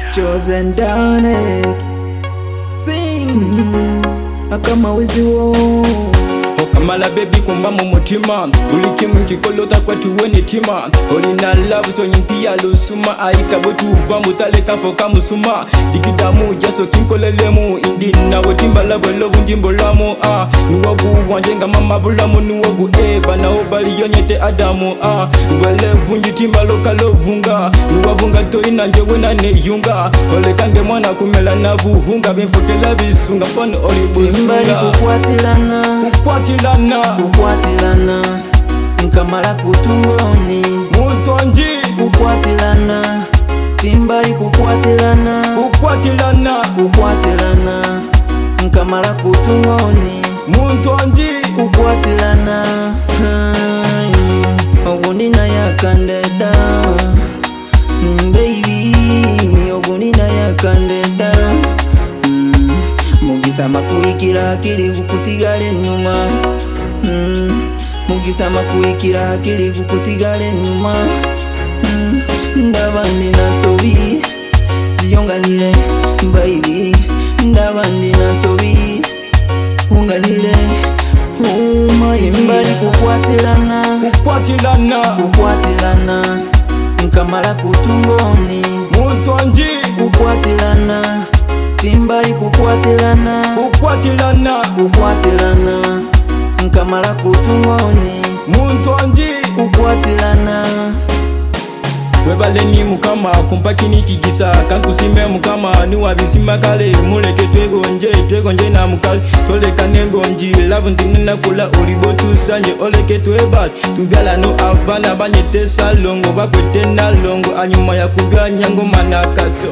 Chosen Danex Sing Akama wizi wo Okamala baby kumba mu mutima buli kimu nkikolota kwatuwe netima olina love so nyintiya lusuma ayika botuba mutaleka foka musuma dikidamu jaso kinkolelemu indi nawe timbala bwelo bunjimbolamu nuwo buwanje nga mama bulamu nuwo bu eva nawo bali yonyete adamu wele bunji timbalo kalobunga nuwo bunga toina njewe na neyunga olekange mwana kumela na buhunga bimfutela bisunga pon olibunga Timbali kukwatilana Nkamala kutungoni Muntonji Kukwatilana Timbali kukwatilana Nkamala kutungoni Muntonji Kukwatilana Ogunina yakandeda Baby Ogunina yakandeda Mugisa makuikira akili kukutigale nyuma Mugisa makuikira akili kukutigale nyuma Ndaba ndina sobi siyonganyire baby Ndaba ndina sobi unganyire Timbali kukwatilana Nkamala kutungoni Muntonji Kukwatilana Timbali kukwatilana Nkamala kutungoni Muntonji Kukwatilana Webaleni mukama kumpakini kigisa kankusime mukama niwa bisima kale muleke twegonje na mukali toleka nengonji love ndinena kula olibotu sanje oleke twebal tubyala no abana banyete salongo bakwete na longo anyuma ya kubya nyango manakato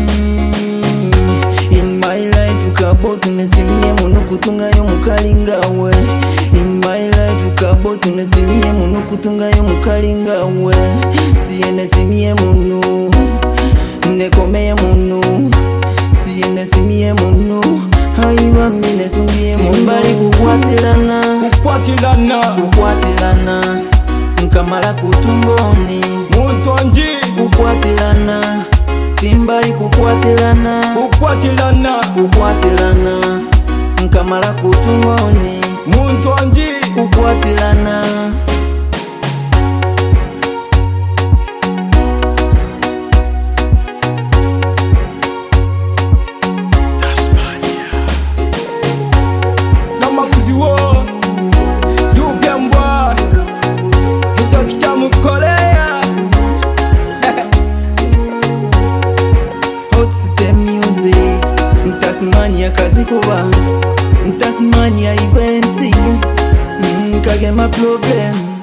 In my life ukabotu nesimye munu kutunga yo mukali ngawe In my life ukabotu nesimye munu kutunga yo mukali ngawe Siye nesimye munu Nekomeye munu Siye nesimye munu Haiwa mine tungie munu Timbali kukwatilana Nkamala kutungoni Muntonji Kukwatilana Timbali kukwatilana Nkamala kutungoni Muntonji Kukwatilana Namakuzi wo Yugembwa Hidokita mukoleya Hot City Music Tasmania kazi kuba Tasmania events Kagema problem